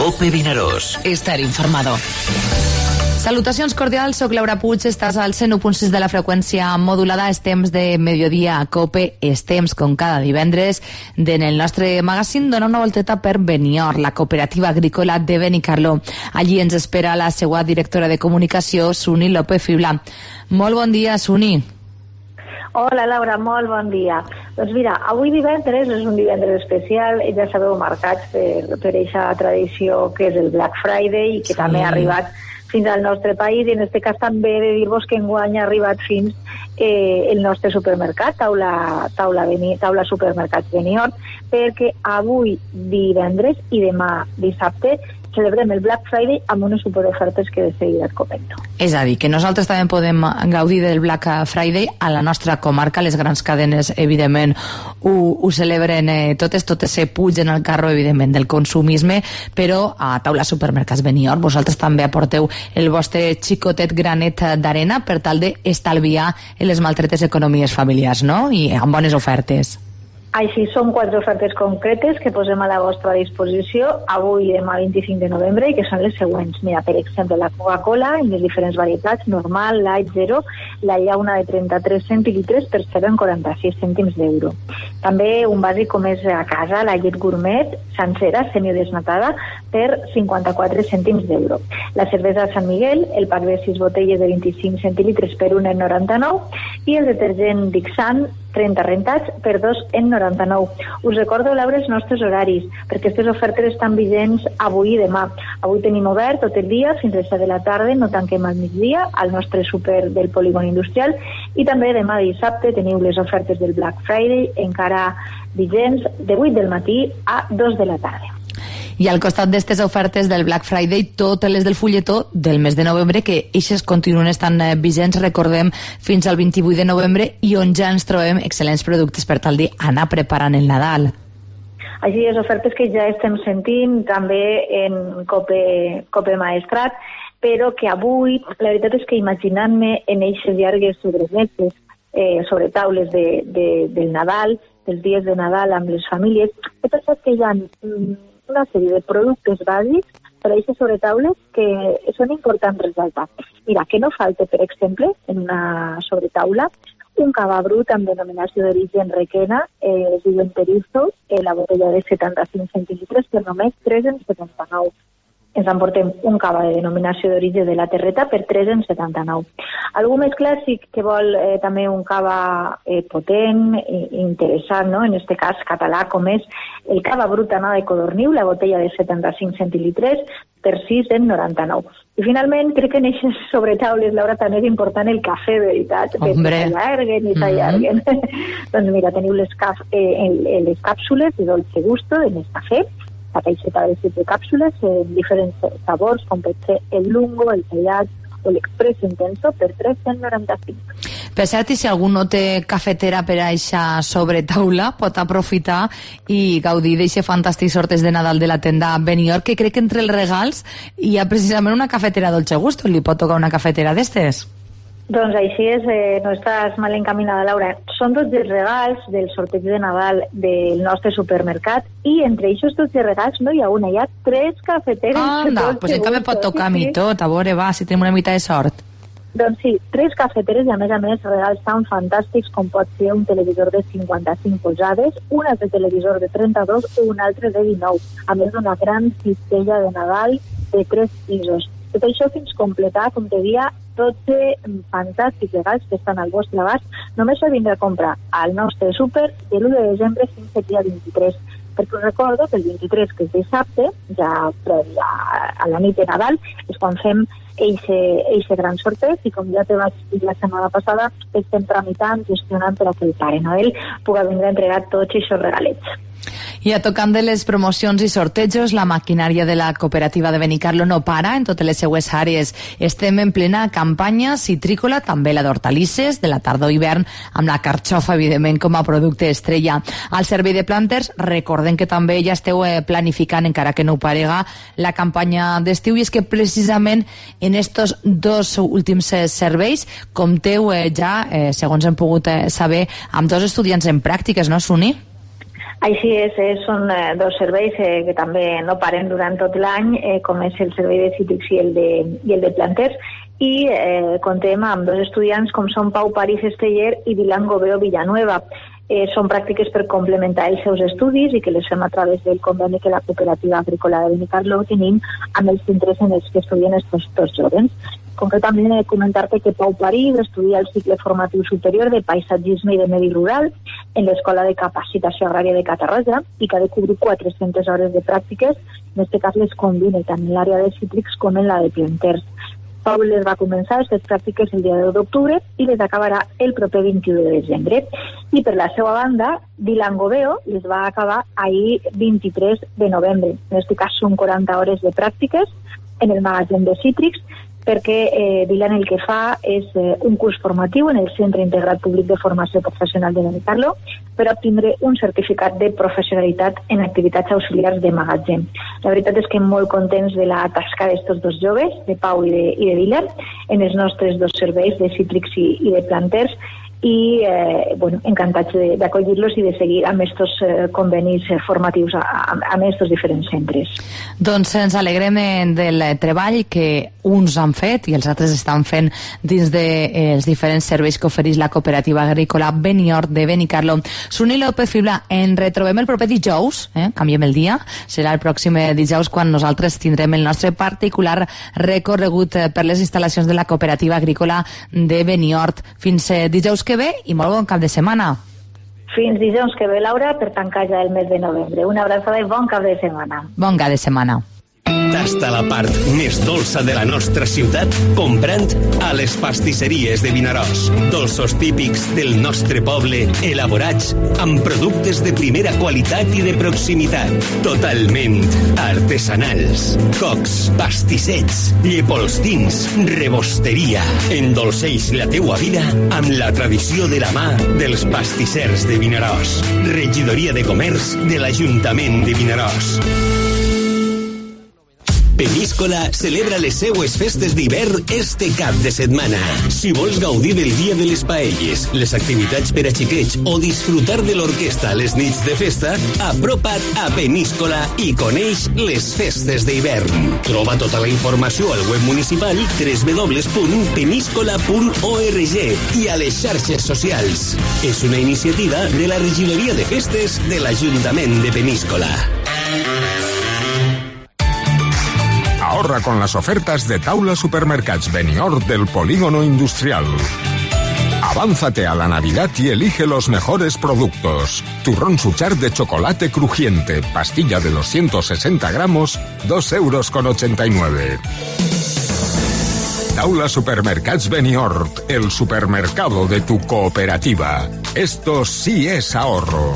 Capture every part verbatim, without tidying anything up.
COPE Vinaròs. Estar informado. Salutacions cordials, soc Laura Puig, estàs al cent u punt sis de la freqüència modulada. És temps de Mediodía a COPE, és temps, com cada divendres, en el nostre magazín, donar una volteta per Benior, la cooperativa agrícola de Benicarló. Allí ens espera la seva directora de comunicació, Suni López Fibla. Molt bon dia, Suni. Hola, Laura, molt bon dia. Doncs mira, avui divendres és un divendres especial, ja sabeu, marcats per, per eixa tradició que és el Black Friday i que sí. també ha arribat fins al nostre país, i en aquest cas també he de dir-vos que enguany ha arribat fins eh, el nostre supermercat, taula, taula, Beni, taula supermercats Benior, perquè avui divendres i demà dissabte celebrem el Black Friday amb unes superofertes que de seguida et comento. És a dir, que nosaltres també podem gaudir del Black Friday a la nostra comarca. Les grans cadenes, evidentment, ho, ho celebren eh, totes, totes se pugen al carro, evidentment, del consumisme, però a taula supermercats Benior vosaltres també aporteu el vostre xicotet granet d'arena per tal d'estalviar en les maltretes economies familiars, no? I amb bones ofertes. Així, són quatre ofertes concretes que posem a la vostra disposició avui i demà vint-i-cinc de novembre, i que són les següents. Mira, per exemple, la Coca-Cola en les diferents varietats, normal, light, zero, la llauna de trenta-tres centilitres per zero coma quaranta-sis cèntims d'euro. També un bàsic com és a casa, la llet gourmet sencera, semidesnatada, per cinquanta-quatre cèntims d'euro. La cervesa Sant Miguel, el pack de sis botelles de vint-i-cinc centilitres per un coma noranta-nou, i el detergent Dixant trenta rentats per dos coma noranta-nou. Us recordo, Laura, els nostres horaris, perquè aquestes ofertes estan vigents avui i demà. Avui tenim obert tot el dia fins a les set de la tarda, no tanquem al migdia, al nostre súper del polígon industrial, i també demà dissabte teniu les ofertes del Black Friday encara vigents de vuit del matí a dos de la tarda. I al costat d'aquestes ofertes del Black Friday, totes les del fulletó del mes de novembre, que eixes continuen estant vigents, recordem, fins al vint-i-vuit de novembre, i on ja ens trobem excel·lents productes per tal d'anar preparant el Nadal. Així, les ofertes que ja estem sentint també en Cope, Cope Maestrat, però que avui, la veritat és que imaginant-me en eixes llargues sobremeses, eh, sobre taules de, de, del Nadal, dels dies de Nadal amb les famílies, he pensat que hi ha una sèrie de productes bàsics per a aquestes sobretaules que són importants resaltar. Mira, que no falta, per exemple, en una sobretaula, un cava brut amb denominació d'origen Requena, eh, es diu Enterizo, eh, la botella de setanta-cinc centilitres per només tres coma setanta-nou. Ens emportem un cava de denominació d'origen de la Terreta per tres coma setanta-nou. Algú més clàssic que vol eh, també un cava eh, potent, i interessant, no? En este cas català, com és el cava brut Anà de Codorniu, la botella de setanta-cinc centilitres per sis coma noranta-nou. I finalment, crec que en aquestes sobretaules, Laura, també és important el cafè, de veritat, que s'allarguen i s'allarguen. Mm-hmm. Doncs mira, teniu les, caf, eh, les càpsules de Dolce Gusto de Nescafé, la caixeta de set càpsules en diferents sabors, com pot ser el lungo, el tallat o l'express intenso per tres coma noranta-cinc. Per cert, i si algú no té cafetera per a eixa sobretaula, pot aprofitar i gaudir d'eixe fantàstic sortes de Nadal de la tenda Benior, que crec que entre els regals hi ha precisament una cafetera Dolce Gusto. Li pot tocar una cafetera d'estes? Doncs així és, eh, no estàs mal encaminada, Laura. Són tots els regals del sorteig de Nadal del nostre supermercat, i entre aquests tots els regals no hi ha una, hi ha tres cafeteres. Anda, doncs pues encara me pot tocar a mi tot, a veure, va, si tenim una mica de sort. Doncs sí, tres cafeteres i a més a més regals tan fantàstics com pot ser un televisor de cinquanta-cinc polzades, un altre televisor de trenta-dos o un altre de dinou, a més d'una gran cistella de Nadal de tres pisos. Tot això fins completar, com te dia, tots fantàstics regals que estan al vostre abast. Només s'ha de vindre a comprar al nostre súper de l'u de desembre fins al dia vint-i-tres. Perquè us recordo que el vint-i-tres, que és dissabte, ja previ a, a la nit de Nadal, és quan fem eixe gran sorteig, i com ja te vaig dir la setmana passada, estem tramitant, gestionant per a que el Pare Noel pugui vindre a entregar tots aquests regalets. I a tocant de les promocions i sortejos, la maquinària de la cooperativa de Benicarló no para en totes les seues àrees. Estem en plena campanya citrícola, també la d'hortalisses, de la tardor-hivern, amb la carxofa, evidentment, com a producte estrella. Al servei de planters, recordem que també ja esteu planificant, encara que no ho parega, la campanya d'estiu, i és que precisament en estos dos últims serveis compteu ja, segons hem pogut saber, amb dos estudiants en pràctiques, no, Suni? Així és, eh, són eh, dos serveis eh, que també no paren durant tot l'any, eh, com és el servei de cítrics i el de, i el de planters, i eh, contem amb dos estudiants com són Pau París Esteller i Dylan Gobeo Villanueva. Eh, són pràctiques per complementar els seus estudis i que les fem a través del conveni que la Cooperativa Agrícola de Benicarló tenim amb els centres en els que estudien estos dos jovens. Concretament, he de comentar-te que Pau París estudia el cicle formatiu superior de paisatgisme i de medi rural en l'Escola de Capacitació Agrària de Catarroja i que ha de cobrir quatre-centes hores de pràctiques. En aquest cas les combina tant en l'àrea de cítrics com en la de planters. Pau les va començar aquestes pràctiques el dia deu d'octubre i les acabarà el proper vint-i-u de desembre. I per la seva banda, Dylan Gobeo les va acabar ahir vint-i-tres de novembre. En aquest cas són quaranta hores de pràctiques en el magatzem de cítrics, perquè eh, Dylan el que fa és eh, un curs formatiu en el Centre Integrat Públic de Formació Professional de Benicarló per obtindre un certificat de professionalitat en activitats auxiliars de magatzem. La veritat és que molt contents de la tasca d'estos dos joves, de Pau i de, i de Dylan, en els nostres dos serveis de cítrics i, i de planters, i eh, bueno, encantats d'acollir-los i de seguir amb aquests eh, convenis eh, formatius amb aquests diferents centres. Doncs ens alegrem del treball que uns han fet i els altres estan fent dins dels de, eh, diferents serveis que ofereix la Cooperativa Agrícola Beniort de Benicarló. Suni López Fibla, en retrobem el proper dijous, eh? Canviem el dia, serà el pròxim dijous quan nosaltres tindrem el nostre particular recorregut per les instal·lacions de la Cooperativa Agrícola de Beniort. Fins eh, dijous que ve i molt bon cap de setmana. Fins dijous que ve, Laura, per tancar ja el mes de novembre. Una abraçada i bon cap de setmana. Bon cap de setmana. Tasta la part més dolça de la nostra ciutat comprant a les pastisseries de Vinaròs. Dolços típics del nostre poble elaborats amb productes de primera qualitat i de proximitat. Totalment artesanals. Cocs, pastissets, llepolstins, rebosteria. Endolceix la teua vida amb la tradició de la mà dels pastissers de Vinaròs. Regidoria de Comerç de l'Ajuntament de Vinaròs. Peníscola celebra les seues festes d'hivern este cap de setmana. Si vols gaudir del dia de les paelles, les activitats per a xiquets o disfrutar de l'orquestra a les nits de festa, apropa't a Peníscola i coneix les festes d'hivern. Troba tota la informació al web municipal w w w punt peníscola punt org i a les xarxes socials. És una iniciativa de la Regidoria de Festes de l'Ajuntament de Peníscola. Ahorra con las ofertas de Taula Supermercats Beniort del Polígono Industrial. Avánzate a la Navidad y elige los mejores productos. Turrón Suchard de chocolate crujiente, pastilla de doscientos sesenta gramos, dos euros con ochenta y nueve. Taula Supermercats Beniort, el supermercado de tu cooperativa. Esto sí es ahorro.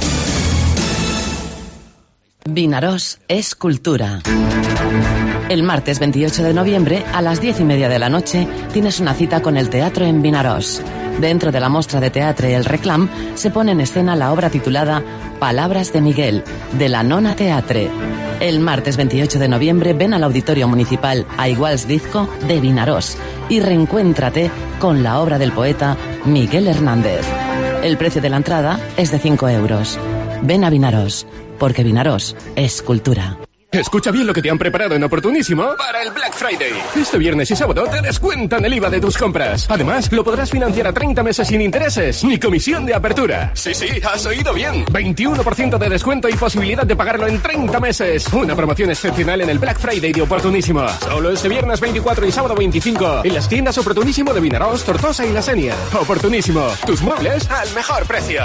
Vinaròs es cultura. El martes veintiocho de noviembre, a las diez y media de la noche, tienes una cita con el teatro en Vinaròs. Dentro de la mostra de teatre El Reclam, se pone en escena la obra titulada Palabras de Miguel, de la Nona Teatre. El martes veintiocho de noviembre, ven al Auditorio Municipal a Iguals Dizco de Vinaròs y reencuéntrate con la obra del poeta Miguel Hernández. El precio de la entrada es de cinco euros. Ven a Vinaròs, porque Vinaròs es cultura. Escucha bien lo que te han preparado en Oportunísimo para el Black Friday. Este viernes y sábado te descuentan el I V A de tus compras. Además, lo podrás financiar a treinta meses sin intereses ni comisión de apertura. Sí, sí, has oído bien. veintiuno por ciento de descuento y posibilidad de pagarlo en treinta meses. Una promoción excepcional en el Black Friday de Oportunísimo. Solo este viernes veinticuatro y sábado veinticinco en las tiendas Oportunísimo de Vinaròs, Tortosa y La Sénia. Oportunísimo, tus muebles al mejor precio.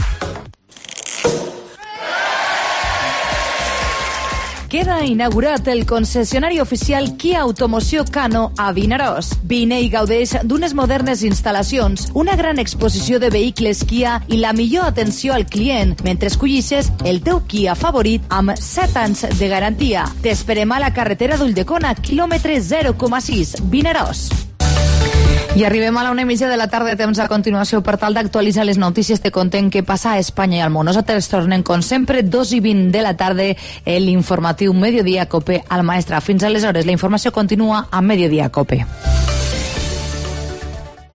Queda inaugurat el concessionari oficial Kia Automoció Cano a Vinaròs. Vine i gaudeix d'unes modernes instal·lacions, una gran exposició de vehicles Kia i la millor atenció al client mentre escollisses el teu Kia favorit amb set anys de garantia. T'esperem a la carretera d'Ulldecona, quilòmetre zero coma sis, Vinaròs. I arribem a la una i mitja de la tarda, temps a continuació per tal d'actualitzar les notícies te contem què passa a Espanya i al món. Nosaltres tornem, com sempre, dos i vint de la tarda, l'informatiu Mediodía Cope al Maestra. Fins aleshores, la informació continua a Mediodía Cope.